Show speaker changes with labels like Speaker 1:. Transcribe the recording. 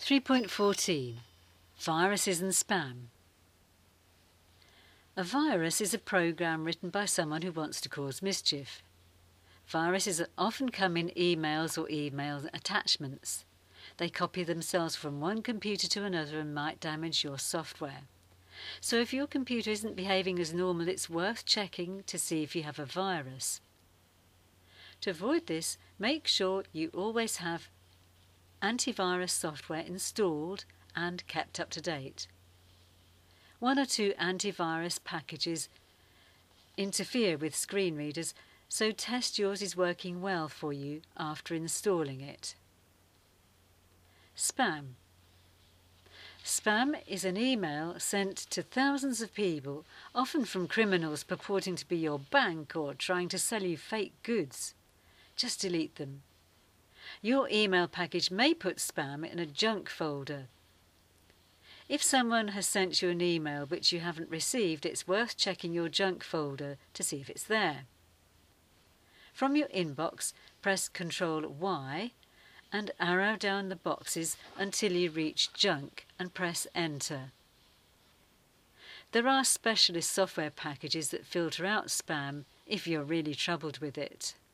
Speaker 1: 3.14 Viruses and Spam. A virus is a program written by someone who wants to cause mischief. Viruses often come in emails or email attachments. They copy themselves from one computer to another and might damage your software. So if your computer isn't behaving as normal, it's worth checking to see if you have a virus. To avoid this, make sure you always have antivirus software installed and kept up to date. One or two antivirus packages interfere with screen readers, so test yours is working well for you after installing it. Spam. Spam is an email sent to thousands of people, often from criminals purporting to be your bank or trying to sell you fake goods. Just delete them. Your email package may put spam in a junk folder. If someone has sent you an email which you haven't received, it's worth checking your junk folder to see if it's there. From your inbox, press Ctrl Y and arrow down the boxes until you reach junk and press Enter. There are specialist software packages that filter out spam if you're really troubled with it.